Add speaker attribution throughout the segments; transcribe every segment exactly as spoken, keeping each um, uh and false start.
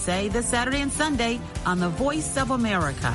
Speaker 1: say this Saturday and Sunday on the Voice of America.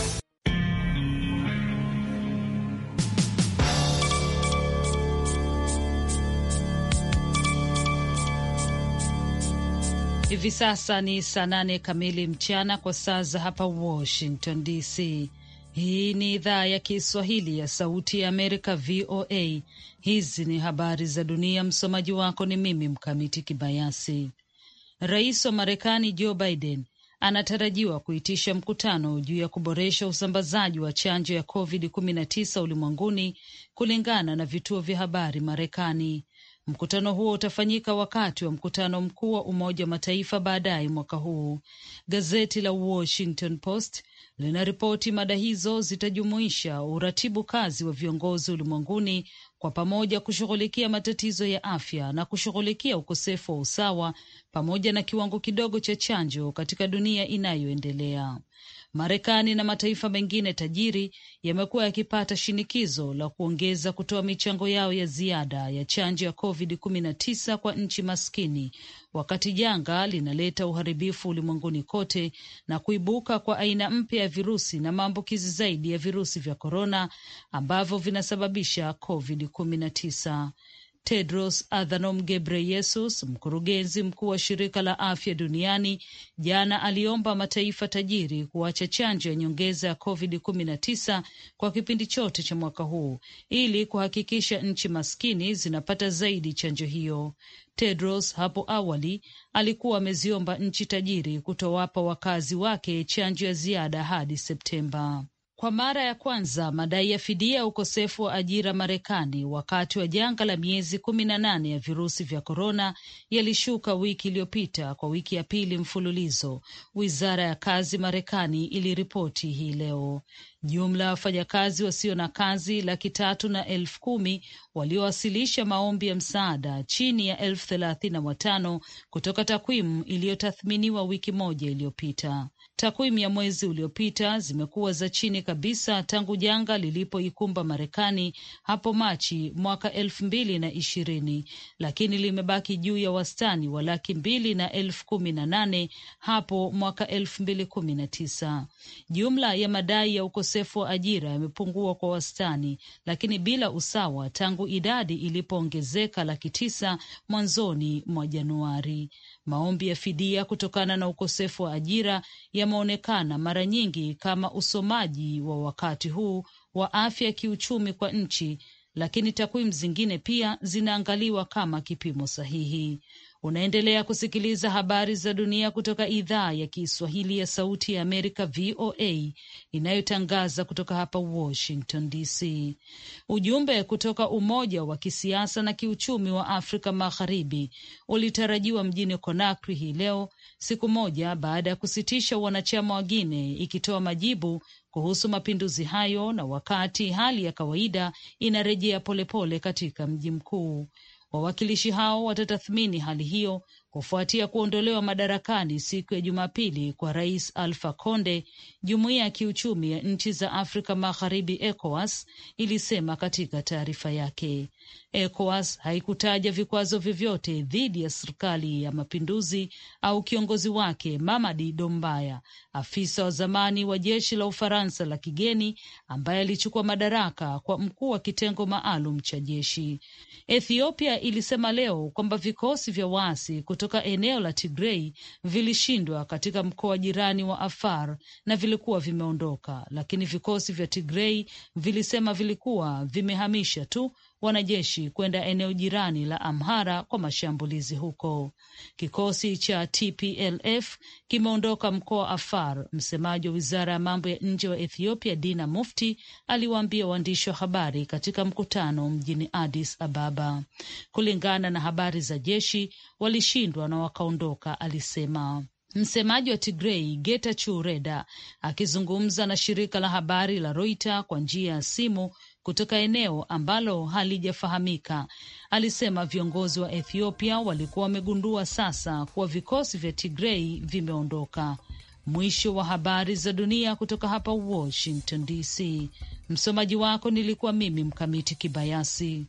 Speaker 2: Hivi sasa ni saa nane kamili mchana kwa saa za hapa Washington D C. Hii ni idhaa ya Kiswahili ya Sauti ya Amerika, V O A. Hizi ni habari za dunia. Msomaji wako ni mimi Mkamiti Kibayasi. Rais wa Marekani Joe Biden anatarajiwa kuitisha mkutano juu ya kuboresha usambazaji wa chanjo ya covid kumi na tisa ulimwenguni, kulingana na vituo vya habari Marekani. Mkutano huo utafanyika wakati wa mkutano mkuu wa Umoja wa Mataifa baadaye mwaka huu. Gazeti la Washington Post linaripoti mada hizo zitajumuisha uratibu kazi wa viongozi ulimwenguni kwa pamoja kushughulikia matatizo ya afya na kushughulikia ukosefu wa usawa pamoja na kiwango kidogo cha chanjo katika dunia inayoendelea. Marekani na mataifa mengine tajiri yamekuwa yakipata shinikizo la kuongeza kutoa michango yao ya ziada ya chanjo ya covid kumi na tisa kwa nchi maskini, wakati janga linaleta uharibifu ulimwenguni kote na kuibuka kwa aina mpya ya virusi na maambukizi zaidi ya virusi vya korona ambavyo vinasababisha covid kumi na tisa. Tedros Adhanom Ghebreyesus, mkurugenzi mkuu wa shirika la afya duniani, jana aliomba mataifa tajiri kuacha chanjo ya nyongeza ya covid kumi na tisa kwa kipindi chote cha mwaka huu ili kuhakikisha nchi maskini zinapata zaidi chanjo hiyo. Tedros hapo awali alikuwa ameziomba nchi tajiri kutowapa wakazi wake chanjo ya ziada hadi Septemba. Kwa mara ya kwanza madai ya fidia ukosefu wa ajira Marekani wakati wa janga la miezi kumi na nane ya virusi vya korona yalishuka wiki iliyopita kwa wiki ya pili mfululizo, wizara ya kazi Marekani iliripoti hii leo. Jumla ya wafanyakazi wasio na kazi laki tatu na elfu kumi waliowasilisha maombi ya msaada chini ya elfu thelathini na watano kutoka takwimu iliyotathminiwa wiki moja iliyopita. Takwimu ya mwezi uliopita zimekuwa za chini kabisa tangu janga lilipoikumba Marekani hapo Machi mwaka elfu mbili na ishirini, lakini limebaki juu ya wastani wa laki mbili na elfu kumi na nane hapo mwaka elfu mbili kumi na tisa. Jumla ya madai ya ukosefu wa ajira yamepungua kwa wastani, lakini bila usawa tangu idadi ilipoongezeka laki tisa mwanzoni mwa Januari. Maombi ya fidia kutokana na ukosefu wa ajira yameonekana mara nyingi kama usomaji wa wakati huu wa afya ya kiuchumi kwa nchi, lakini takwimu zingine pia zinaangaliwa kama kipimo sahihi. Unaendelea kusikiliza habari za dunia kutoka idhaa ya Kiswahili ya Sauti ya Amerika, V O A, inayotangaza kutoka hapa Washington D C. Ujumbe kutoka Umoja wa Kisiasa na Kiuchumi wa Afrika Magharibi ulitarajiwa mjini Conakry hii leo, siku moja baada ya kusitisha wanachama wa Guinea ikitoa majibu kuhusu mapinduzi hayo na wakati hali ya kawaida inarejea polepole katika mji mkuu. Wawakilishi hao watatathmini hali hiyo kufuatia kuondolewa madarakani siku ya Jumapili kwa Rais Alpha Conde. Jumuiya ya Kiuchumi ya Nchi za Afrika Magharibi ECOWAS ilisema katika taarifa yake. ECOWAS haikutaja vikwazo vyovyote dhidi ya serikali ya mapinduzi au kiongozi wake Mamadi Doumbouya, afisa wa zamani wa jeshi la Ufaransa la kigeni ambaye alichukua madaraka kwa mkuu wa kitengo maalum cha jeshi. Ethiopia ilisema leo kwamba vikosi vya waasi kutoka eneo la Tigray vilishindwa katika mkoa jirani wa Afar na vilikuwa vimeondoka, lakini vikosi vya Tigray vilisema vilikuwa vimehamisha tu wanajeshi kwenda eneo jirani la Amhara kwa mashambulizi huko. Kikosi cha T P L F kimeondoka mkoa Afar. Msemaji wa wizara ya mambo ya nje wa Ethiopia Dina Mufti aliwaambia waandishi wa habari katika mkutano mjini Addis Ababa. Kulingana na habari za jeshi, walishindwa na wakaondoka, alisema. Msemaji wa Tigray Getachew Reda akizungumza na shirika la habari la Reuters kwa njia ya simu kutoka eneo ambalo halijafahamika alisema viongozi wa Ethiopia walikuwa wamegundua sasa kuwa vikosi vya Tigray vimeondoka. Mwisho wa habari za dunia kutoka hapa Washington D C. Msomaji wako nilikuwa mimi Mkamiti Kibayasi.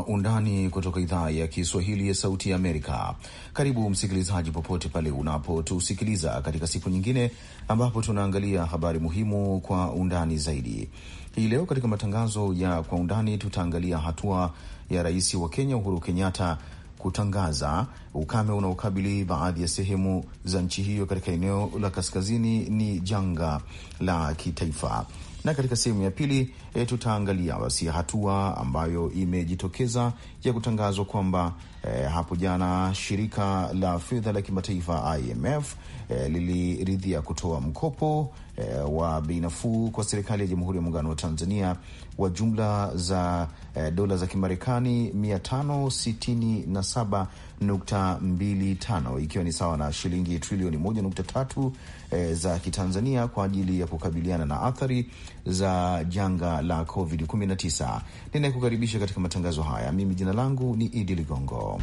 Speaker 3: Undani kutoka idhaa ya Kiswahili ya Sauti ya Amerika. Karibu msikilizaji, popote pale unapotusikiliza katika siku nyingine ambapo tunaangalia habari muhimu kwa undani zaidi. Hii leo katika matangazo ya Kwa Undani tutaangalia hatua ya rais wa Kenya Uhuru Kenyatta kutangaza ukame unaokabili baadhi ya sehemu za nchi hiyo katika eneo la kaskazini ni janga la kitaifa. Na katika sehemu ya pili e, tutaangalia basi hatua ambayo imejitokeza ya kutangazwa kwamba e, hapo jana shirika la fedha la kimataifa I M F e, liliridhia kutoa mkopo e, wa bei nafuu kwa serikali ya Jamhuri ya Muungano wa Tanzania wa jumla za e, dola za Kimarekani mia tano sitini na saba nukta mbili tano ikiwa ni sawa na shilingi trilioni moja nukta tatu e, za Kitanzania kwa ajili ya kukabiliana na athari za janga la covid kumi na tisa. Ninayekukaribisha katika matangazo haya, mimi jina langu ni Idi Ligongo.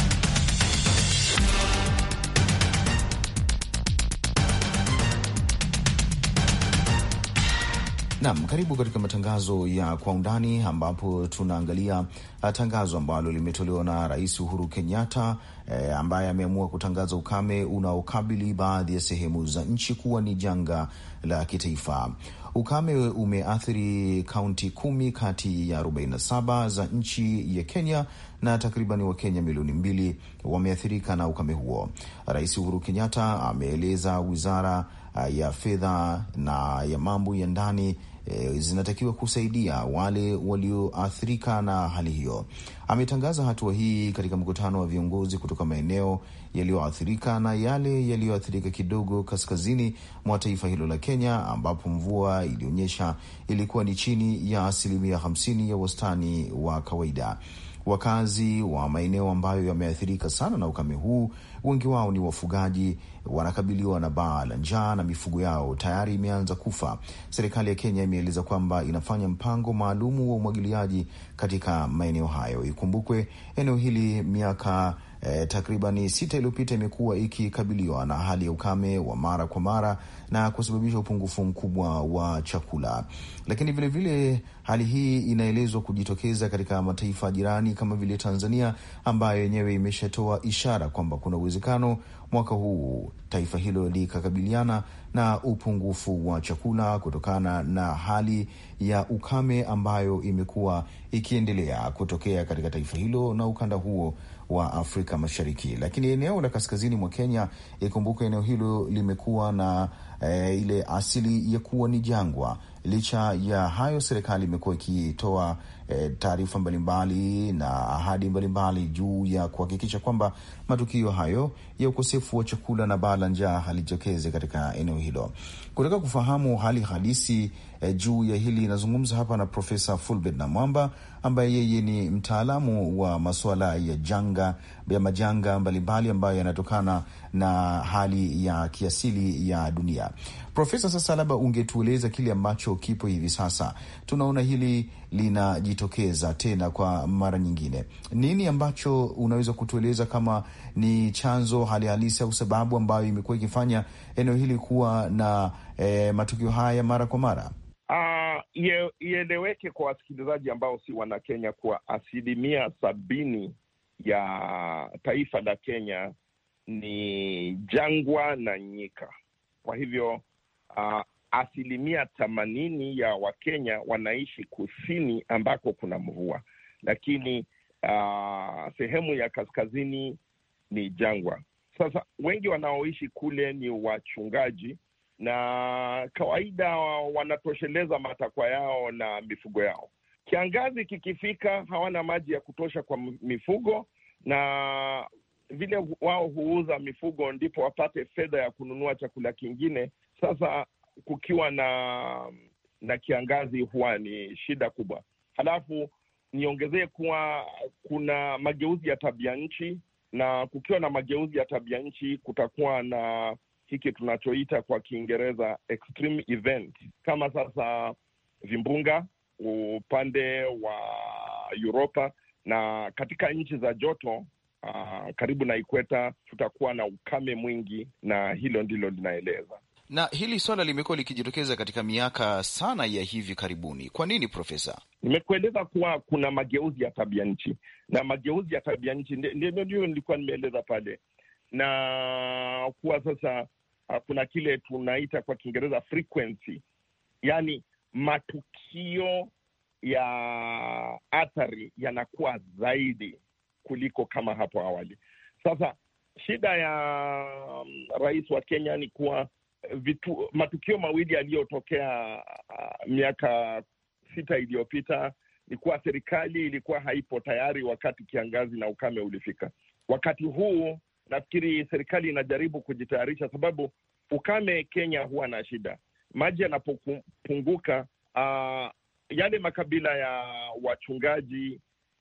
Speaker 3: Naam, karibu katika matangazo ya Kwa Undani ambapo tunaangalia tangazo ambalo limetolewa na Rais Uhuru Kenyatta eh, ambaye ameamua kutangaza ukame unaokabili baadhi ya sehemu za nchi kuwa ni janga la kitaifa. Ukame umeathiri kaunti kumi kati ya arobaini na saba za nchi ya Kenya na takribani wa Kenya milioni mbili wameathirika na ukame huo. Rais Uhuru Kenyatta ameeleza wizara ya fedha na ya mambo ya ndani E, zinatakiwa kusaidia wale walioathirika na hali hiyo. Ametangaza hatua hii katika mkutano wa viongozi kutoka maeneo yaliyoathirika na yale yaliyoathirika kidogo kaskazini mwa taifa hilo la Kenya, ambapo mvua ilionyesha ilikuwa ni chini ya asilimia hamsini ya wastani wa kawaida. Wakazi wa maeneo ambayo yameathirika sana na ukame huu, wengi wao ni wafugaji, wanakabiliwa na baa la njaa na mifugo yao tayari imeanza kufa. Serikali ya Kenya imeeleza kwamba inafanya mpango maalumu wa umwagiliaji katika maeneo hayo. Ikumbukwe eneo hili miaka eh, takribani sita iliyopita imekuwa ikikabiliwa na hali ya ukame wa mara kwa mara na kusababisha upungufu mkubwa wa chakula. Lakini vile vile hali hii inaelezwa kujitokeza katika mataifa jirani kama vile Tanzania, ambayo yenyewe imeshatoa ishara kwamba kuna uwezekano mwaka huu taifa hilo likakabiliana na upungufu wa chakula kutokana na hali ya ukame ambayo imekuwa ikiendelea kutokea katika taifa hilo na ukanda huo wa Afrika Mashariki. Lakini eneo la kaskazini mwa Kenya, ikumbuka eneo hilo limekuwa na e, ile asili ya kuwa ni jangwa. Licha ya hayo, serikali imekuwa ikitoa e, taarifa mbalimbali na ahadi mbalimbali juu ya kuhakikisha kwamba matukio hayo ya ukosefu wa chakula na baa la njaa halijitokeze katika eneo hilo. Kutaka kufahamu hali halisi e, juu ya hili, nazungumza hapa na Profesa Fulbert Namwamba ambaye yeye ni mtaalamu wa masuala ya janga ya majanga mbalimbali ambayo yanatokana na hali ya kiasili ya dunia. Profesa, sasa labda ungetueleza kile ambacho kipo hivi sasa. Tunaona hili linajitokeza tena kwa mara nyingine. Nini ambacho unaweza kutueleza kama ni chanzo, hali halisi au sababu ambayo imekuwa ikifanya eneo hili kuwa na e, matukio haya mara kwa mara?
Speaker 4: Uh, ieleweke kwa wasikilizaji ambao si wana Kenya kuwa asilimia sabini ya taifa la Kenya ni jangwa na nyika. Kwa hivyo uh, asilimia themanini ya Wakenya wanaishi kusini ambako kuna mvua, lakini uh, sehemu ya kaskazini ni jangwa. Sasa wengi wanaoishi kule ni wachungaji na kawaida wanatosheleza matakwa yao na mifugo yao. Kiangazi kikifika hawana maji ya kutosha kwa mifugo, na vile wao huuza mifugo ndipo wapate fedha ya kununua chakula kingine. Sasa kukiwa na na kiangazi huwa ni shida kubwa. Halafu niongezee kuwa kuna mageuzi ya tabia nchi, na kukiwa na mageuzi ya tabia nchi kutakuwa na hiki tunachoita kwa Kiingereza extreme event, kama sasa vimbunga upande wa Europa, na katika nchi za joto uh, karibu na ikweta tutakuwa na ukame mwingi, na hilo ndilo linaeleza.
Speaker 3: Na hili swala limekuwa likijitokeza katika miaka sana ya hivi karibuni. Kwa nini, Profesa?
Speaker 4: Nimekueleza kuwa kuna mageuzi ya tabia nchi, na mageuzi ya tabia nchi ndio nilikuwa nimeeleza pale, na kuwa sasa kuna kile tunaita kwa Kiingereza frequency, yani matukio ya athari yanakuwa zaidi kuliko kama hapo awali. Sasa shida ya um, rais wa Kenya ni kuwa vitu, matukio mawili yaliyotokea uh, miaka sita iliyopita ni kuwa serikali ilikuwa haipo tayari wakati kiangazi na ukame ulifika. Wakati huu nafikiri serikali inajaribu kujitayarisha, sababu ukame Kenya huwa na shida. Maji yanapopunguka, uh, yale makabila ya wachungaji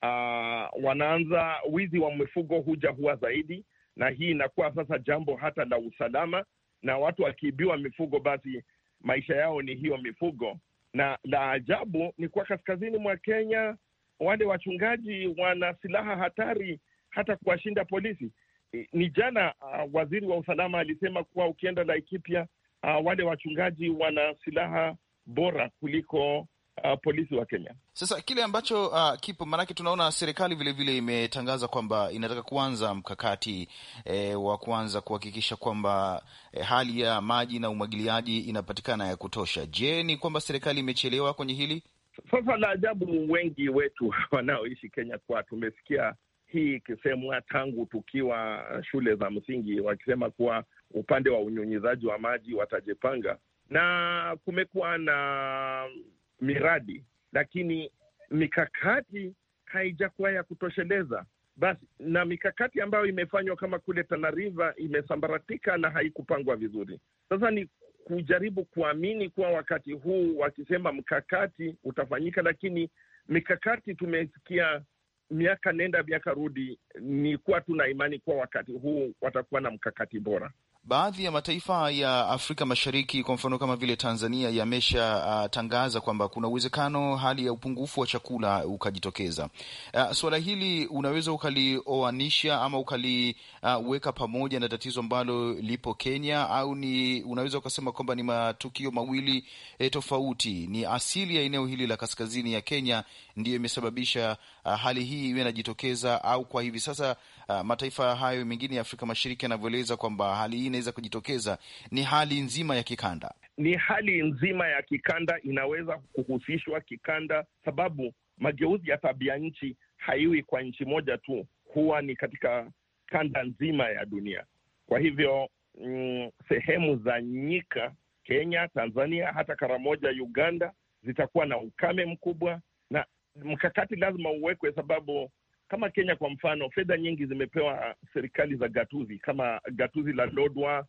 Speaker 4: uh, wanaanza, wizi wa mifugo huja huwa zaidi, na hii inakuwa sasa jambo hata la usalama, na watu wakiibiwa mifugo basi maisha yao ni hiyo mifugo. Na la ajabu ni kuwa kaskazini mwa Kenya wale wachungaji wana silaha hatari hata kuwashinda polisi. Ni jana uh, waziri wa usalama alisema kuwa ukienda Laikipia uh, wale wachungaji wana silaha bora kuliko Uh, polisi wa Kenya.
Speaker 3: Sasa kile ambacho uh, kipo, maanake tunaona serikali vile vile imetangaza kwamba inataka kuanza mkakati eh, wa kuanza kuhakikisha kwamba eh, hali ya maji na umwagiliaji inapatikana ya kutosha. Je, ni kwamba serikali imechelewa kwenye hili?
Speaker 4: Sasa la ajabu, wengi wetu wanaoishi Kenya kwa tumesikia hii ikisemwa tangu tukiwa shule za msingi, wakisema kuwa upande wa unyunyizaji wa maji watajipanga, na kumekuwa na miradi lakini mikakati haijakuwa ya kutosheleza. Basi na mikakati ambayo imefanywa kama kule Tana River imesambaratika na haikupangwa vizuri. Sasa ni kujaribu kuamini kuwa wakati huu wakisema mkakati utafanyika, lakini mikakati tumesikia miaka nenda miaka rudi, ni kuwa tuna imani kuwa wakati huu watakuwa na mkakati bora.
Speaker 3: Baadhi ya mataifa ya Afrika Mashariki kwa mfano kama vile Tanzania yameshatangaza uh, kwamba kuna uwezekano hali ya upungufu wa chakula ukajitokeza. Uh, suala hili unaweza ukalioanisha ama ukaliweka uh, pamoja na tatizo ambalo lipo Kenya, au ni unaweza ukasema kwamba ni matukio mawili eh, tofauti? Ni asili ya eneo hili la kaskazini ya Kenya ndiyo imesababisha uh, hali hii iwe inajitokeza, au kwa hivi sasa uh, mataifa hayo mengine ya Afrika Mashariki yanavyoeleza kwamba hali hii inaweza kujitokeza ni hali nzima ya kikanda?
Speaker 4: Ni hali nzima ya kikanda, inaweza kuhusishwa kikanda, sababu mageuzi ya tabia nchi haiwi kwa nchi moja tu, huwa ni katika kanda nzima ya dunia. Kwa hivyo mm, sehemu za nyika Kenya, Tanzania, hata Karamoja Uganda zitakuwa na ukame mkubwa, na mkakati lazima uwekwe, sababu kama Kenya kwa mfano, fedha nyingi zimepewa serikali za gatuzi, kama gatuzi la Lodwar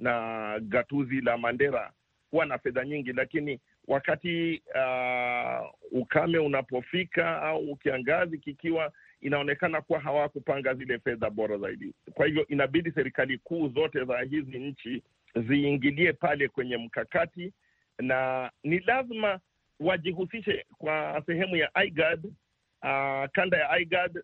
Speaker 4: na gatuzi la Mandera huwa na fedha nyingi, lakini wakati uh, ukame unapofika au kiangazi kikiwa, inaonekana kuwa hawakupanga zile fedha bora zaidi. Kwa hivyo inabidi serikali kuu zote za hizi nchi ziingilie pale kwenye mkakati, na ni lazima wajihusishe kwa sehemu ya IGAD, uh, kanda ya IGAD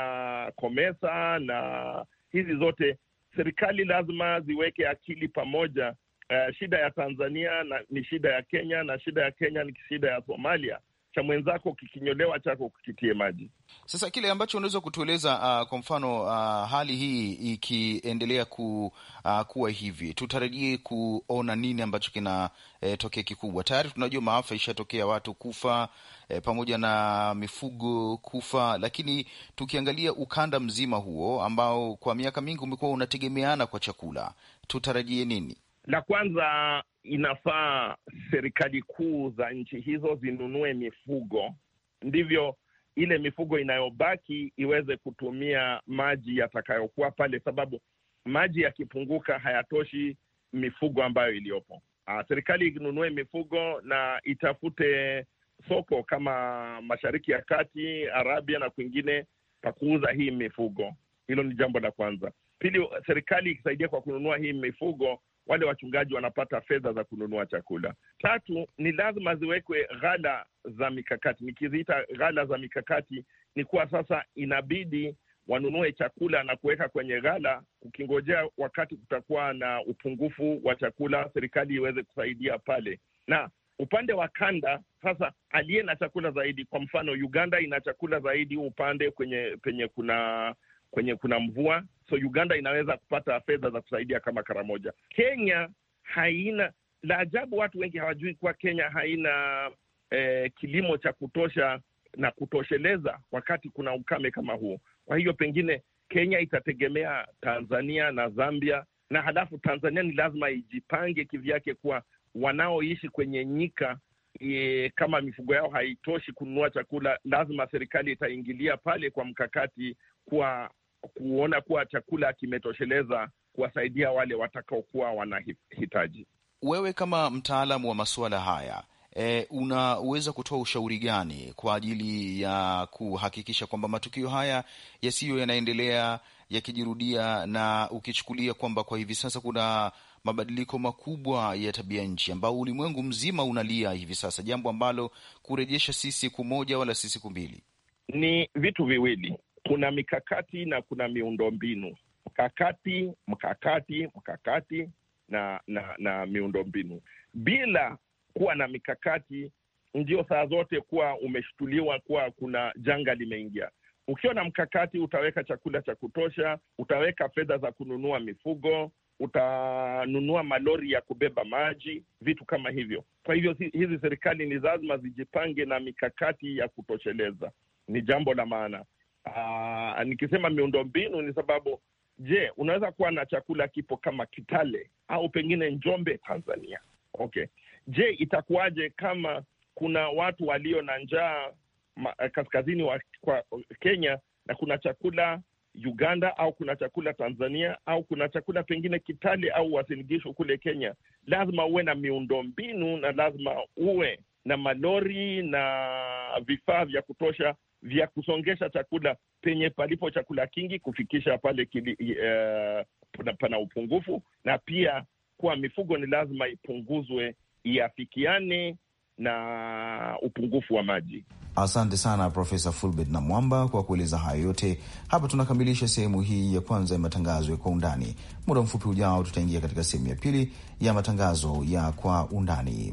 Speaker 4: na COMESA na hizi zote. Serikali lazima ziweke akili pamoja. Uh, shida ya Tanzania na, ni shida ya Kenya, na shida ya Kenya ni shida ya Somalia. Cha mwenzako kikinyolewa chako kukitie maji.
Speaker 3: Sasa kile ambacho unaweza kutueleza uh, kwa mfano uh, hali hii ikiendelea ku, uh, kuwa hivi, tutarajie kuona nini ambacho kinatokea eh, kikubwa? Tayari tunajua maafa ishatokea, watu kufa eh, pamoja na mifugo kufa, lakini tukiangalia ukanda mzima huo ambao kwa miaka mingi umekuwa unategemeana kwa chakula, tutarajie nini?
Speaker 4: La kwanza, inafaa serikali kuu za nchi hizo zinunue mifugo, ndivyo ile mifugo inayobaki iweze kutumia maji yatakayokuwa pale, sababu maji yakipunguka hayatoshi mifugo ambayo iliyopo. Aa, serikali inunue mifugo na itafute soko kama Mashariki ya Kati, Arabia na kwingine pa kuuza hii mifugo. Hilo ni jambo la kwanza. Pili, serikali ikisaidia kwa kununua hii mifugo, wale wachungaji wanapata fedha za kununua chakula. Tatu, ni lazima ziwekwe ghala za mikakati. Nikiziita ghala za mikakati ni kuwa sasa inabidi wanunue chakula na kuweka kwenye ghala, ukingojea wakati kutakuwa na upungufu wa chakula, serikali iweze kusaidia pale. Na upande wa kanda sasa, aliye na chakula zaidi, kwa mfano Uganda ina chakula zaidi upande kwenye penye kuna kwenye kuna mvua, so Uganda inaweza kupata fedha za kusaidia kama kara moja. Kenya haina, la ajabu watu wengi hawajui kuwa Kenya haina eh, kilimo cha kutosha na kutosheleza wakati kuna ukame kama huo. Kwa hiyo pengine Kenya itategemea Tanzania na Zambia, na halafu Tanzania ni lazima ijipange kivyake kuwa wanaoishi kwenye nyika e, kama mifugo yao haitoshi kununua chakula, lazima serikali itaingilia pale kwa mkakati kwa kuona kuwa chakula kimetosheleza kuwasaidia wale watakaokuwa wanahitaji.
Speaker 3: Wewe kama mtaalamu wa masuala haya E, unaweza kutoa ushauri gani kwa ajili ya kuhakikisha kwamba matukio haya yasiyo yanaendelea yakijirudia, na ukichukulia kwamba kwa hivi sasa kuna mabadiliko makubwa ya tabia nchi ambao ulimwengu mzima unalia hivi sasa, jambo ambalo kurejesha si siku moja wala si siku mbili?
Speaker 4: Ni vitu viwili, kuna mikakati na kuna miundombinu. Mkakati, mkakati, mkakati na na, na miundombinu. Bila kuwa na mikakati, ndio saa zote kuwa umeshtuliwa kuwa kuna janga limeingia. Ukiwa na mkakati, utaweka chakula cha kutosha, utaweka fedha za kununua mifugo, utanunua malori ya kubeba maji, vitu kama hivyo. Kwa hivyo hizi serikali ni lazima zijipange na mikakati ya kutosheleza. Ni jambo la maana. Aa, nikisema miundombinu ni sababu, je, unaweza kuwa na chakula kipo kama Kitale au pengine Njombe, Tanzania. Okay. Je, itakuwaje kama kuna watu walio na njaa kaskazini wa kwa Kenya na kuna chakula Uganda, au kuna chakula Tanzania, au kuna chakula pengine Kitale au Uasin Gishu kule Kenya? Lazima uwe na miundombinu na lazima uwe na malori na vifaa vya kutosha vya kusongesha chakula penye palipo chakula kingi kufikisha pale kili, uh, pana upungufu, na pia kwa mifugo ni lazima ipunguzwe iafikiane na upungufu wa maji.
Speaker 3: Asante sana Profesa Fulbert Namwamba kwa kueleza hayo yote. Hapa tunakamilisha sehemu hii ya kwanza ya matangazo ya Kwa Undani. Muda mfupi ujao tutaingia katika sehemu ya pili ya matangazo ya Kwa Undani.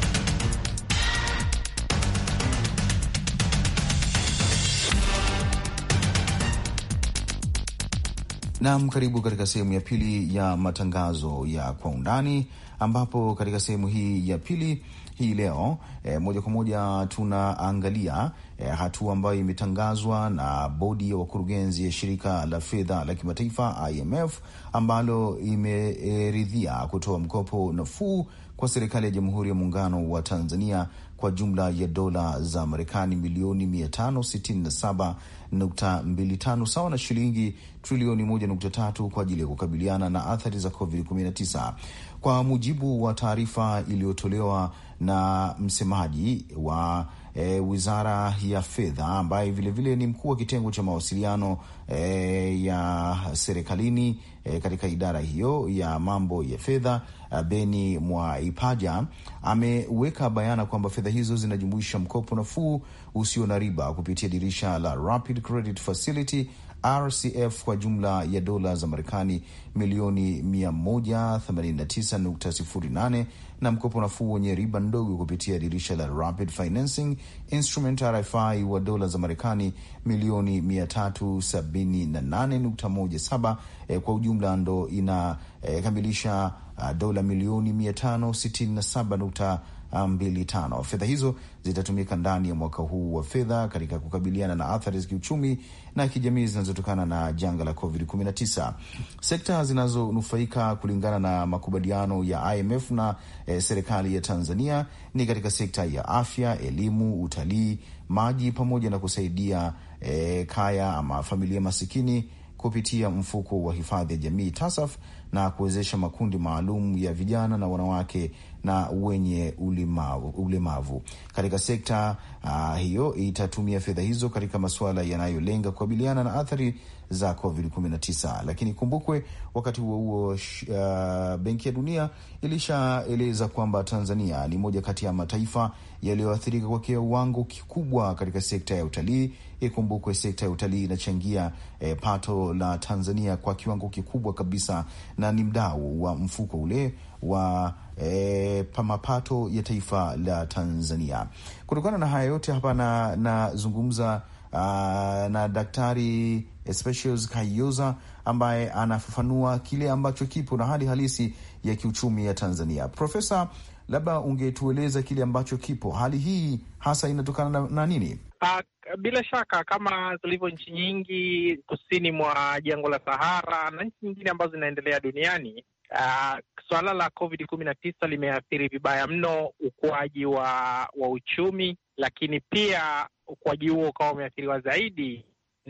Speaker 3: Naam, karibu katika sehemu ya pili ya matangazo ya Kwa Undani, ambapo katika sehemu hii ya pili hii leo e, moja kwa moja tunaangalia e, hatua ambayo imetangazwa na bodi ya wakurugenzi ya shirika la fedha la kimataifa I M F, ambalo imeridhia kutoa mkopo nafuu kwa serikali ya Jamhuri ya Muungano wa Tanzania kwa jumla ya dola za Marekani milioni mia tano sitini na saba nukta mbili tano sawa na shilingi trilioni moja nukta tatu kwa ajili ya kukabiliana na athari za covid kumi na tisa. Kwa mujibu wa taarifa iliyotolewa na msemaji wa e, Wizara ya Fedha, ambaye vilevile ni mkuu wa kitengo cha mawasiliano e, ya serikalini e, katika idara hiyo ya mambo ya fedha, Beni Mwaipaja ameweka bayana kwamba fedha hizo zinajumuisha mkopo nafuu usio na riba kupitia dirisha la Rapid Credit Facility R C F kwa jumla ya dola za Marekani milioni mia moja themanini na tisa nukta sifuri nane na mkopo nafuu wenye riba ndogo kupitia dirisha la Rapid Financing Instrument R F I wa dola za Marekani milioni mia tatu sabini na nane nukta moja saba. E, kwa ujumla ndo inakamilisha e, dola milioni mia tano sitini na saba nukta mbili tano. Fedha hizo zitatumika ndani ya mwaka huu wa fedha katika kukabiliana na athari za kiuchumi na kijamii zinazotokana na janga la covid kumi na tisa. Sekta zinazonufaika kulingana na makubaliano ya I M F na e, serikali ya Tanzania ni katika sekta ya afya, elimu, utalii, maji pamoja na kusaidia e, kaya ama familia masikini kupitia mfuko wa hifadhi ya jamii T A S A F na kuwezesha makundi maalum ya vijana na wanawake na wenye ulemavu. ulemavu. Katika sekta uh, hiyo itatumia fedha hizo katika masuala yanayolenga kukabiliana na athari za covid kumi na tisa. Lakini kumbukwe, wakati huo huo uh, Benki ya Dunia ilishaeleza kwamba Tanzania ni moja kati ya mataifa yaliyoathirika kwa kiwango kikubwa katika sekta ya utalii. Ikumbukwe sekta ya utalii inachangia eh, pato la Tanzania kwa kiwango kikubwa kabisa, na ni mdau wa mfuko ule wa eh, mapato ya taifa la Tanzania. Kutokana na haya yote hapa na nazungumza uh, na Daktari Specials Kayoza ambaye anafafanua kile ambacho kipo na hali halisi ya kiuchumi ya Tanzania. Profesa, labda ungetueleza kile ambacho kipo, hali hii hasa inatokana na, na nini?
Speaker 5: Uh, bila shaka kama zilivyo nchi nyingi kusini mwa jangwa la Sahara na nchi nyingine ambazo zinaendelea duniani, uh, suala la covid kumi na tisa limeathiri vibaya mno ukuaji wa, wa uchumi, lakini pia ukuaji huo ukawa umeathiriwa zaidi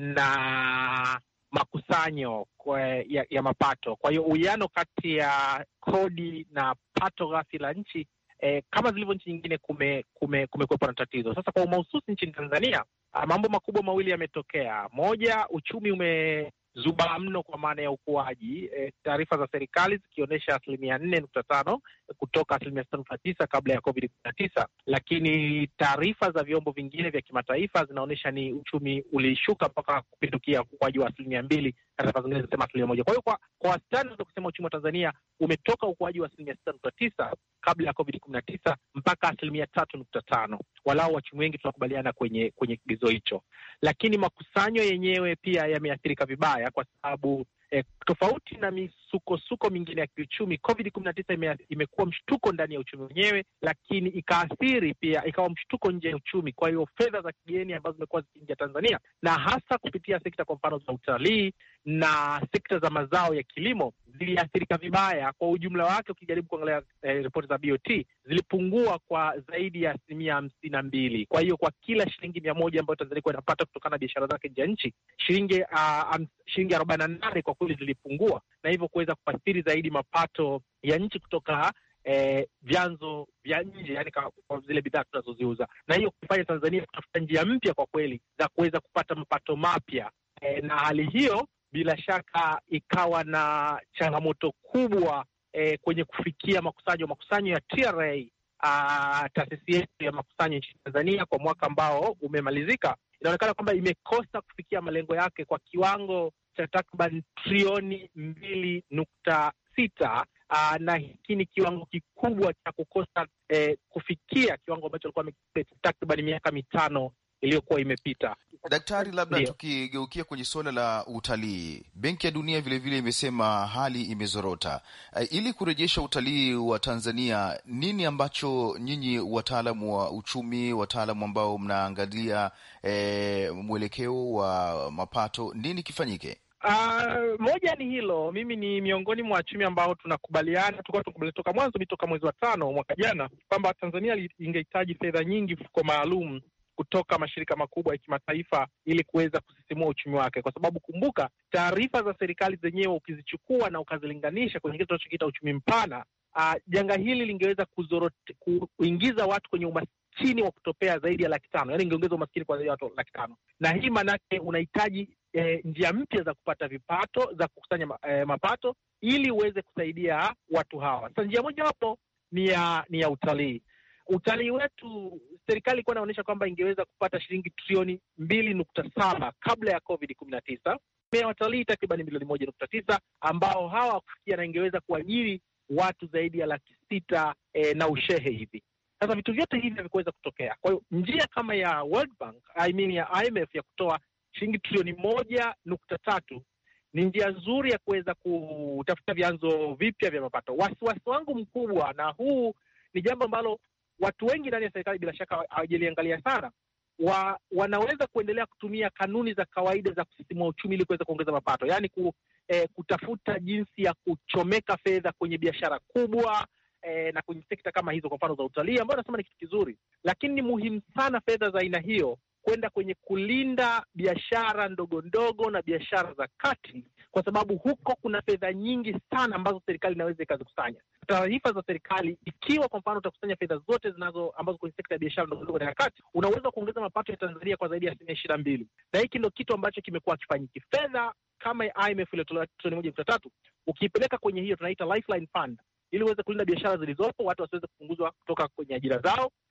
Speaker 5: na makusanyo kwa, ya, ya mapato. Kwa hiyo uwiano kati ya kodi na pato ghafi la nchi eh, kama zilivyo nchi nyingine kume, kume, kumekuwepo na tatizo. Sasa kwa umahususi nchini Tanzania, mambo makubwa mawili yametokea. Moja, uchumi umezubaa mno kwa maana ya ukuaji. E, taarifa za serikali zikionyesha asilimia nne nukta tano kutoka asilimia sita nukta tisa kabla ya covid kumi na tisa, lakini taarifa za vyombo vingine vya kimataifa zinaonyesha ni uchumi ulishuka mpaka kupindukia ukuaji wa asilimia mbili, taarifa zingine zinasema asilimia moja. Kwa hiyo kwa kwa wastani tunaweza kusema uchumi wa Tanzania umetoka ukuaji wa asilimia sita nukta tisa kabla ya covid kumi na tisa mpaka asilimia tatu nukta tano. Walau wachumi wengi tunakubaliana kwenye kwenye kigezo hicho, lakini makusanyo yenyewe pia yameathirika vibaya kwa sababu eh, tofauti na misukosuko mingine ya kiuchumi, covid kumi na tisa ime, imekuwa mshtuko ndani ya uchumi wenyewe, lakini ikaathiri pia ikawa mshtuko nje ya uchumi. Kwa hiyo fedha za kigeni ambazo zimekuwa zikiingia Tanzania na hasa kupitia sekta kwa mfano za utalii na sekta za mazao ya kilimo ziliathirika vibaya. Kwa ujumla wake ukijaribu kuangalia eh, ripoti za B O T zilipungua kwa zaidi ya asilimia hamsini na mbili. Kwa hiyo kwa kila shilingi mia moja ambayo Tanzania ilikuwa inapata kutokana na biashara zake nje ya nchi, shilingi uh, um, shilingi arobaini na nane kwa kweli zilipungua, na hivyo kuweza kuathiri zaidi mapato ya nchi kutoka eh, vyanzo vya nje, yani kwa zile bidhaa tunazoziuza, na hiyo kufanya Tanzania kutafuta njia mpya kwa kweli za kuweza kupata mapato mapya. Eh, na hali hiyo bila shaka ikawa na changamoto kubwa eh, kwenye kufikia makusanyo makusanyo ya T R A, uh, taasisi yetu ya makusanyo nchini Tanzania kwa mwaka ambao umemalizika. Inaonekana kwamba imekosa kufikia malengo yake kwa kiwango cha takriban trilioni mbili nukta sita. Uh, na hiki ni kiwango kikubwa cha kukosa eh, kufikia kiwango ambacho alikuwa takriban miaka mitano iliyokuwa imepita.
Speaker 3: Daktari, labda tukigeukia kwenye suala la utalii, Benki ya Dunia vilevile imesema hali imezorota. Uh, ili kurejesha utalii wa Tanzania, nini ambacho nyinyi wataalamu wa uchumi, wataalamu ambao mnaangalia eh, mwelekeo wa mapato, nini kifanyike?
Speaker 5: Uh, moja ni hilo. Mimi ni miongoni mwa wachumi ambao tunakubaliana, tulikuwa tunakubaliana toka mwanzo, toka mwezi wa tano mwaka jana, kwamba Tanzania ingehitaji fedha nyingi, mfuko maalum kutoka mashirika makubwa ya kimataifa ili kuweza kusisimua uchumi wake, kwa sababu kumbuka, taarifa za serikali zenyewe ukizichukua na ukazilinganisha kwenye kitu tunachokiita uchumi mpana, uh, janga hili lingeweza kuzorote, kuingiza watu kwenye umaskini wa kutopea zaidi ya laki tano, yani ingeongeza umaskini kwa zaidi ya watu laki tano, na hii manake unahitaji E, njia mpya za kupata vipato, za kukusanya e, mapato ili uweze kusaidia watu hawa. Sasa njia moja hapo ni ya ni ya utalii. Utalii wetu, serikali ilikuwa inaonyesha kwamba ingeweza kupata shilingi trilioni mbili nukta saba kabla ya covid kumi na tisa. Mea watalii takriban milioni moja nukta tisa ambao hawa kufikia na ingeweza kuajiri watu zaidi ya laki sita e, na ushehe hivi. Sasa vitu vyote hivi havikuweza kutokea. Kwa hiyo njia kama ya World Bank, I mean ya I M F ya kutoa shilingi trilioni moja nukta tatu ni njia nzuri ya kuweza kutafuta vyanzo vipya vya mapato. Wasiwasi wangu mkubwa, na huu ni jambo ambalo watu wengi ndani ya serikali bila shaka hawajaliangalia sana, wa, wanaweza kuendelea kutumia kanuni za kawaida za kusisimua uchumi ili kuweza kuongeza mapato, yaani ku, eh, kutafuta jinsi ya kuchomeka fedha kwenye biashara kubwa eh, na kwenye sekta kama hizo, kwa mfano za utalii, ambayo nasema ni kitu kizuri, lakini ni muhimu sana fedha za aina hiyo kwenda kwenye kulinda biashara ndogo ndogo na biashara za kati, kwa sababu huko kuna fedha nyingi sana ambazo serikali inaweza ikazikusanya. Taarifa za serikali, ikiwa kwa mfano utakusanya fedha zote zinazo ambazo kwenye sekta ya biashara ndogo ndogo na kati, unaweza kuongeza mapato ya Tanzania kwa zaidi ya asilimia ishirini na mbili. Na hiki ndio kitu ambacho kimekuwa kifanyiki. Fedha kama ya I M F ile trilioni moja nukta tatu ukiipeleka kwenye hiyo tunaita lifeline fund, ili uweze kulinda biashara zilizopo, watu wasiweze kupunguzwa kutoka kwenye ajira zao,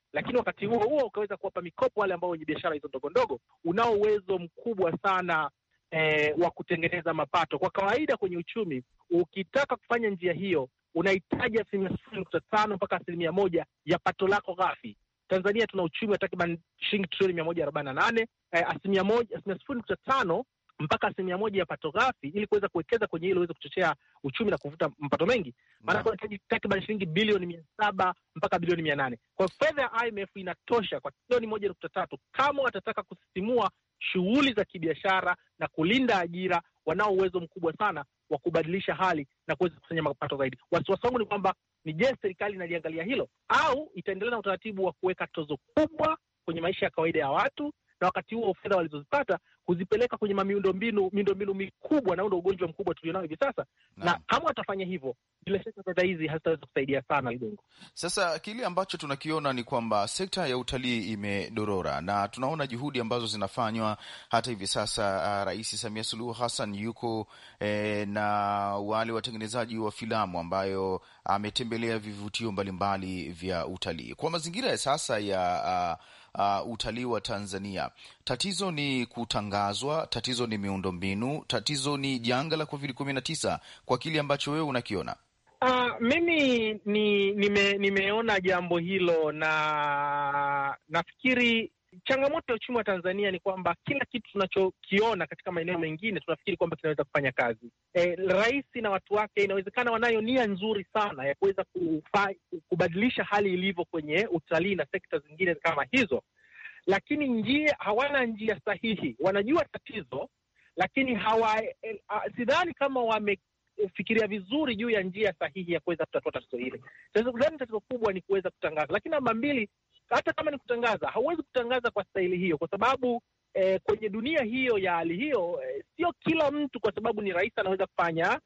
Speaker 5: lakini wakati huo huo ukaweza kuwapa mikopo wale ambao wenye biashara hizo ndogo ndogo, unao uwezo mkubwa sana eh, wa kutengeneza mapato. Kwa kawaida kwenye uchumi, ukitaka kufanya njia hiyo, unahitaji asilimia sifuri nukta tano mpaka asilimia moja ya pato lako ghafi. Tanzania tuna uchumi wa takriban shilingi trilioni mia moja arobaini na nane, eh, asilimia moja, asilimia sifuri nukta tano mpaka asilimia moja ya pato ghafi, ili kuweza kuwekeza kwenye hilo uweze kuchochea uchumi na kuvuta mapato mengi. Maana kwa unahitaji takriban shilingi bilioni mia saba mpaka bilioni mia nane. Kwa fedha ya I M F inatosha kwa trilioni moja nukta tatu kama watataka kusisimua shughuli za kibiashara na kulinda ajira. Wanao uwezo mkubwa sana wa kubadilisha hali na kuweza kukusanya mapato zaidi. Wasiwasi wangu ni kwamba ni je, serikali inaliangalia hilo au itaendelea na utaratibu wa kuweka tozo kubwa kwenye maisha ya kawaida ya watu, na wakati huo fedha walizozipata kuzipeleka kwenye miundombinu miundombinu mikubwa, na ndio ugonjwa mkubwa tulionao hivi sasa. Na, na kama watafanya hivyo, bila shaka fedha hizi hazitaweza kusaidia sana Ligongo.
Speaker 3: Sasa kile ambacho tunakiona ni kwamba sekta ya utalii imedorora, na tunaona juhudi ambazo zinafanywa hata hivi sasa. Uh, Rais Samia Suluhu Hassan yuko eh, na wale watengenezaji wa filamu ambayo ametembelea uh, vivutio mbalimbali vya utalii. Kwa mazingira ya sasa ya uh, Uh, utalii wa Tanzania, tatizo ni kutangazwa, tatizo ni miundombinu, tatizo ni janga la covid kumi na tisa, kwa kile ambacho wewe unakiona?
Speaker 5: Uh, mimi ni nime, nimeona jambo hilo, na nafikiri changamoto ya uchumi wa Tanzania ni kwamba kila kitu tunachokiona katika maeneo mengine tunafikiri kwamba kinaweza kufanya kazi. E, rais na watu wake inawezekana wanayo nia nzuri sana ya kuweza kubadilisha hali ilivyo kwenye utalii na sekta zingine kama hizo, lakini njia hawana njia sahihi. Wanajua tatizo, lakini hawa e, a, sidhani kama wamefikiria vizuri juu ya njia sahihi ya kuweza kutatua tatizo hili. Tatizo tatizo kubwa ni kuweza kutangaza, lakini namba mbili, hata kama ni kutangaza, hauwezi kutangaza kwa staili hiyo, kwa sababu eh, kwenye dunia hiyo ya hali hiyo eh, sio kila mtu kwa sababu ni rais anaweza kufanya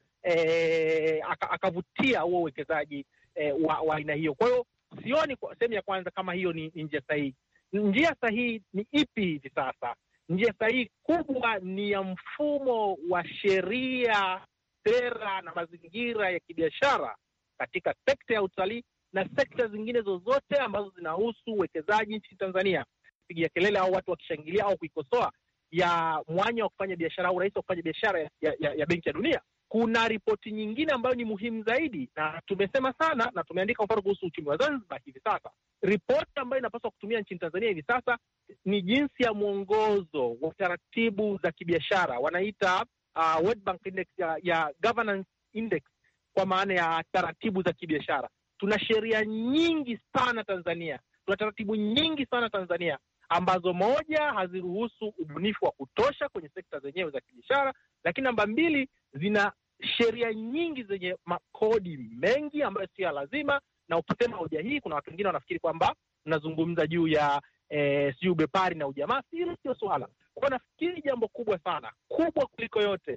Speaker 5: eh, akavutia huo uwekezaji eh, wa aina hiyo. Kwa hiyo sioni kwa sehemu ya kwanza kama hiyo ni, ni njia sahihi. Njia sahihi ni ipi hivi sasa? Njia sahihi kubwa ni ya mfumo wa sheria, sera na mazingira ya kibiashara katika sekta ya utalii na sekta zingine zozote ambazo zinahusu uwekezaji nchini Tanzania. Pigia kelele au watu wakishangilia au kuikosoa ya mwanya wa kufanya biashara au rais wa kufanya biashara ya, ya, ya Benki ya Dunia. Kuna ripoti nyingine ambayo ni muhimu zaidi, na tumesema sana na tumeandika mfano kuhusu uchumi wa Zanzibar hivi sasa. Ripoti ambayo inapaswa kutumia nchini Tanzania hivi sasa ni jinsi ya mwongozo wa taratibu za kibiashara, wanaita uh, World Bank Index ya, ya Governance Index, kwa maana ya taratibu za kibiashara. Tuna sheria nyingi sana Tanzania, tuna taratibu nyingi sana Tanzania ambazo moja, haziruhusu ubunifu wa kutosha kwenye sekta zenyewe za kibiashara, lakini namba mbili, zina sheria nyingi zenye makodi mengi ambayo sio lazima. Na ukisema hoja hii, kuna watu wengine wanafikiri kwamba tunazungumza juu ya eh, si ubepari na ujamaa. Hilo sio swala. Kwa nafikiri jambo kubwa sana, kubwa kuliko yote,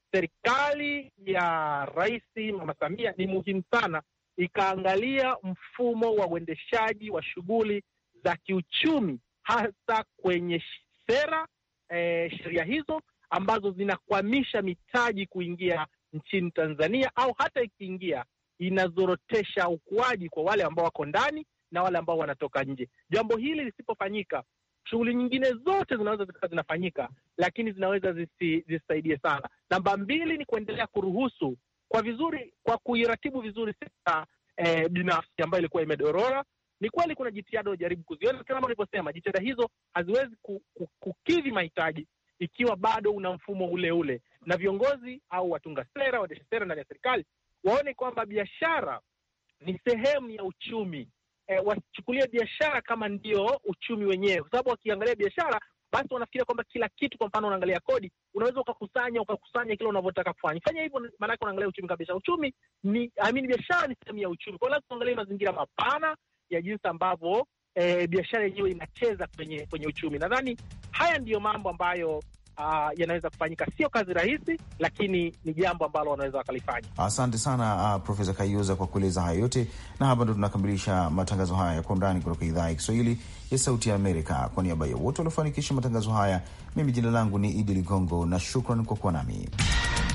Speaker 5: serikali ya Rais Mama Samia ni muhimu sana ikaangalia mfumo wa uendeshaji wa shughuli za kiuchumi, hasa kwenye sera e, sheria hizo ambazo zinakwamisha mitaji kuingia nchini Tanzania, au hata ikiingia inazorotesha ukuaji kwa wale ambao wako ndani na wale ambao wanatoka nje. Jambo hili lisipofanyika, shughuli nyingine zote zinaweza zikawa zinafanyika, lakini zinaweza zisi, zisisaidie sana. Namba mbili ni kuendelea kuruhusu kwa vizuri, kwa kuiratibu vizuri sekta eh, binafsi ambayo ilikuwa imedorora. Ni kweli kuna jitihada jaribu kuziona, kama nilivyosema, jitihada hizo haziwezi kukidhi mahitaji ikiwa bado una mfumo ule ule, na viongozi au watunga sera, waendesha sera ndani ya serikali waone kwamba biashara ni sehemu ya uchumi. E, wasichukulie biashara kama ndio uchumi wenyewe, kwa sababu wakiangalia biashara basi wanafikiria kwamba kila kitu, kwa mfano unaangalia kodi, unaweza ukakusanya ukakusanya kile unavyotaka kufanya. Fanya hivyo, maana yake unaangalia uchumi kabisa. Uchumi ni I mean biashara ni sehemu ya uchumi. Kwa hiyo lazima tuangalie mazingira mapana ya jinsi ambavyo e, biashara yenyewe inacheza kwenye kwenye uchumi. Nadhani haya ndiyo mambo ambayo Uh, yanaweza kufanyika. Sio kazi rahisi, lakini ni jambo ambalo wanaweza wakalifanya.
Speaker 3: Asante sana uh, Profesa Kayoza kwa kueleza haya yote, na hapa ndo tunakamilisha matangazo haya ya Kwa Undani kutoka idhaa ya Kiswahili ya Sauti ya Amerika. Kwa niaba ya wote waliofanikisha matangazo haya, mimi jina langu ni Idi Ligongo na shukran kwa kuwa nami.